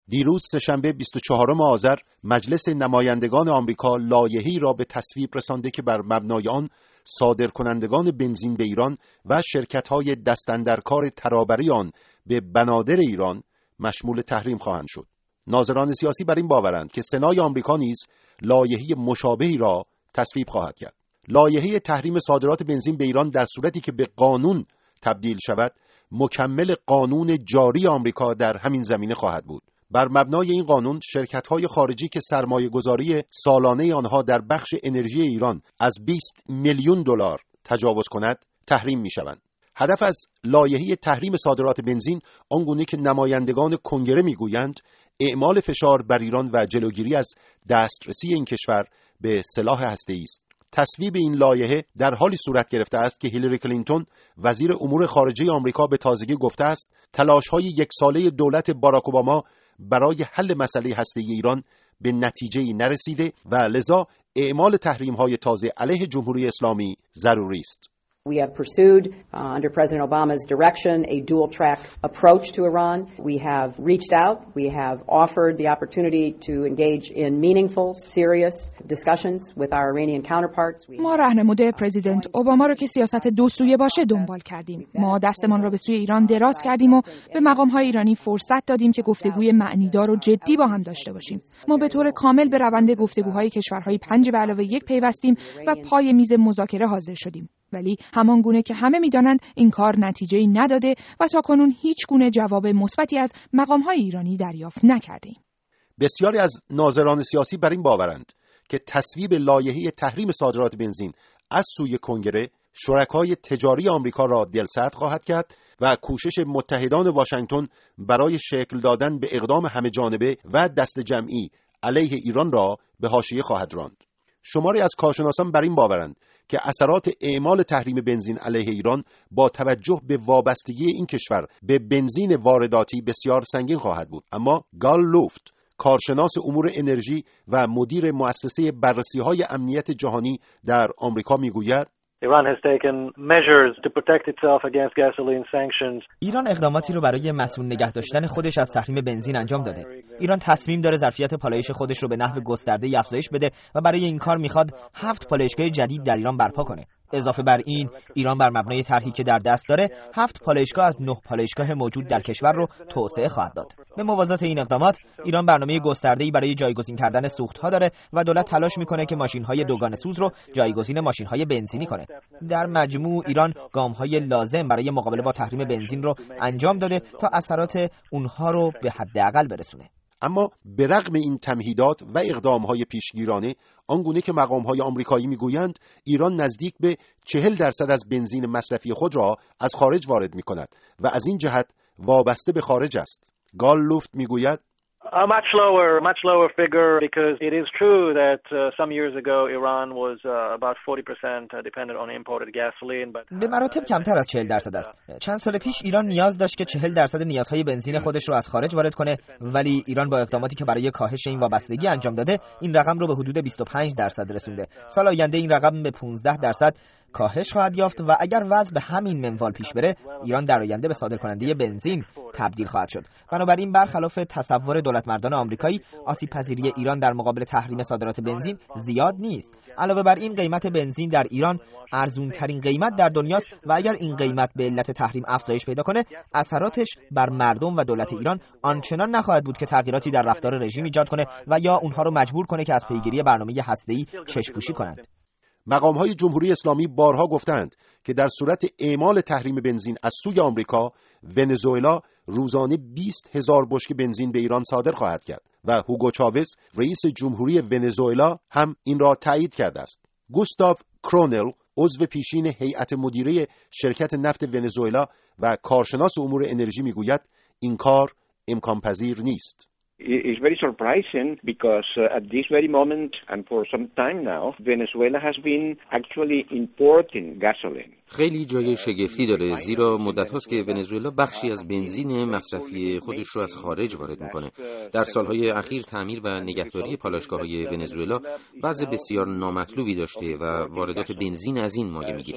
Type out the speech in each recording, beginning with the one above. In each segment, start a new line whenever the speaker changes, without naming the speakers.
دیروز سه‌شنبه 24 آذر مجلس نمایندگان آمریکا لایحه‌ای را به تصویب رسانده که بر مبنای آن صادرکنندگان بنزین به ایران و شرکت‌های دست‌اندرکار ترابری آن به بنادر ایران مشمول تحریم خواهند شد. ناظران سیاسی بر این باورند که سنای آمریکا نیز لایحه مشابهی را تصویب خواهد کرد. لایحه تحریم صادرات بنزین به ایران در صورتی که به قانون تبدیل شود، مکمل قانون جاری آمریکا در همین زمینه خواهد بود. بر مبنای این قانون شرکت‌های خارجی که سرمایه‌گذاری سالانه آنها در بخش انرژی ایران از 20 میلیون دلار تجاوز کند تحریم می‌شوند. هدف از لایحه تحریم صادرات بنزین آنگونه که نمایندگان کنگره می‌گویند اعمال فشار بر ایران و جلوگیری از دسترسی این کشور به سلاح هسته‌ای است. تصویب این لایحه در حالی صورت گرفته است که هیلاری کلینتون وزیر امور خارجه آمریکا به تازگی گفته است تلاش‌های یک ساله دولت باراک اوباما برای حل مسئله هسته‌ای ایران به نتیجه‌ای نرسیده و لذا اعمال تحریم‌های تازه علیه جمهوری اسلامی ضروری است.
We have pursued, under President Obama's direction, a dual-track approach to Iran. We have reached out. We have offered the opportunity to engage in meaningful, serious discussions with our Iranian counterparts.
ما راهنمود پرزیدنت اوباما را که سیاست دو سویه باشه دنبال کردیم. ما دستمان را به سوی ایران دراز کردیم و به مقام‌های ایرانی فرصت دادیم که گفتگوی معنیدار و جدی با هم داشته باشیم. ما به طور کامل به روند گفتگوهای کشورهای 5+1 پیوستیم و پای میز مذاکره حاضر شدیم. ولی همان گونه که همه می‌دانند این کار نتیجه‌ای نداده و تاکنون هیچ گونه جواب مثبتی از مقام‌های ایرانی دریافت نکرده‌ایم.
بسیاری از ناظران سیاسی بر این باورند که تصویب لایحه تحریم صادرات بنزین از سوی کنگره شرکای تجاری آمریکا را دلسرد خواهد کرد و کوشش متحدان واشنگتن برای شکل دادن به اقدام همه‌جانبه و دست جمعی علیه ایران را به حاشیه خواهد راند. شماری از کارشناسان بر این باورند که اثرات اعمال تحریم بنزین علیه ایران با توجه به وابستگی این کشور به بنزین وارداتی بسیار سنگین خواهد بود. اما گال لوفت، کارشناس امور انرژی و مدیر مؤسسه بررسی‌های امنیت جهانی در آمریکا میگوید
Iran has taken measures to protect itself against gasoline sanctions.
ایران اقداماتی رو برای مسئول نگه داشتن خودش از تحریم بنزین انجام داده. ایران تصمیم داره ظرفیت پالایش خودش رو به نحو گسترده‌ای افزایش بده و برای این کار میخواد 7 پالایشگاه جدید در ایران برپا کنه. اضافه بر این، ایران بر مبنای طرحی که در دست داره 7 پالایشگاه از 9 پالایشگاه موجود در کشور رو توسعه خواهد داد. به موازات این اقدامات، ایران برنامه گسترده‌ای برای جایگزین کردن سوخت‌ها داره و دولت تلاش میکنه که ماشین‌های دوگانه سوز رو جایگزین ماشین‌های بنزینی کنه. در مجموع ایران گام‌های لازم برای مقابله با تحریم بنزین رو انجام داده تا اثرات اونها رو به حداقل برسونه.
اما به رغم این تمهیدات و اقدام‌های پیشگیرانه، آنگونه که مقام‌های آمریکایی می‌گویند ایران نزدیک به 40% از بنزین مصرفی خود را از خارج وارد می‌کند و از این جهت وابسته به خارج است. گال لوفت می‌گوید
A much lower figure because it is true that some years ago Iran was about 40% dependent on imported gasoline but
به مراتب کمتر از 40% است. چند سال پیش ایران نیاز داشت که 40% نیازهای بنزین خودش رو از خارج وارد کنه، ولی ایران با اقداماتی که برای کاهش این وابستگی انجام داده این رقم رو به حدود 25% رسونده. سال آینده این رقم به 15% کاهش خواهد یافت و اگر وضع به همین منوال پیش بره، ایران در آینده به صادرکننده بنزین تبدیل خواهد شد. بنابراین برخلاف تصور دولتمردان آمریکایی، آسیب‌پذیری ایران در مقابل تحریم صادرات بنزین زیاد نیست. علاوه بر این، قیمت بنزین در ایران ارزان‌ترین قیمت در دنیاست و اگر این قیمت به علت تحریم افزایش پیدا کنه، اثراتش بر مردم و دولت ایران آنچنان نخواهد بود که تغییراتی در رفتار رژیم ایجاد کنه و یا اونها رو مجبور کنه که از پیگیری برنامه هسته‌ای چشم‌پوشی کنند.
مقام‌های جمهوری اسلامی بارها گفتند که در صورت اعمال تحریم بنزین از سوی آمریکا، ونزوئلا روزانه 20,000 بشکه بنزین به ایران صادر خواهد کرد و هوگو چاوز رئیس جمهوری ونزوئلا هم این را تایید کرده است. گوستاو کرونل، عضو پیشین هیئت مدیره شرکت نفت ونزوئلا و کارشناس امور انرژی میگوید این کار امکان پذیر نیست.
It's very surprising because at this very moment and for some time now, Venezuela has been actually importing gasoline.
خیلی جای شگفتی داره، زیرا مدت هاست که ونزوئلا بخشی از بنزین مصرفی خودش رو از خارج وارد میکنه. در سالهای اخیر تعمیر و نگهداری پالایشگاه‌های ونزوئلا وضع بسیار نامطلوبی داشته و واردات بنزین از این مایه میگیره.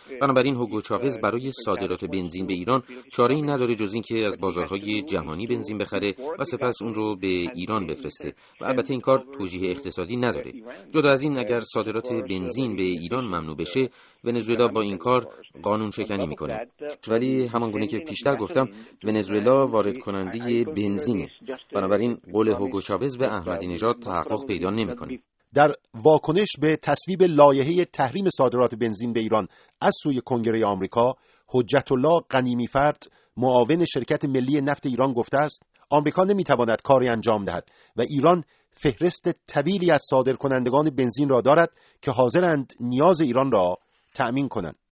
بنابراین هوگو چاوز برای صادرات بنزین به ایران چاره‌ای نداره جز اینکه از بازارهای جهانی بنزین بخره و سپس اون رو به ایران بفرسته و البته این کار توجیه اقتصادی نداره. جدا از این، اگر صادرات بنزین به ایران ممنوع بشه، ونزوئلا با این کار قانون شکنی میکنه. ولی همانگونه که پیشتر گفتم، ونزوئلا وارد کننده بنزینه. بنابراین قول هوگو چاوز به احمدی نژاد تحقق پیدا نمیکنه.
در واکنش به تصویب لایحه تحریم صادرات بنزین به ایران از سوی کنگره آمریکا، حجت الله غنیمی‌فرد، معاون شرکت ملی نفت ایران گفته است آمریکا نمیتواند کاری انجام دهد و ایران فهرست طویلی از صادرکنندگان بنزین را دارد که حاضرند نیاز ایران را تأمین کنند.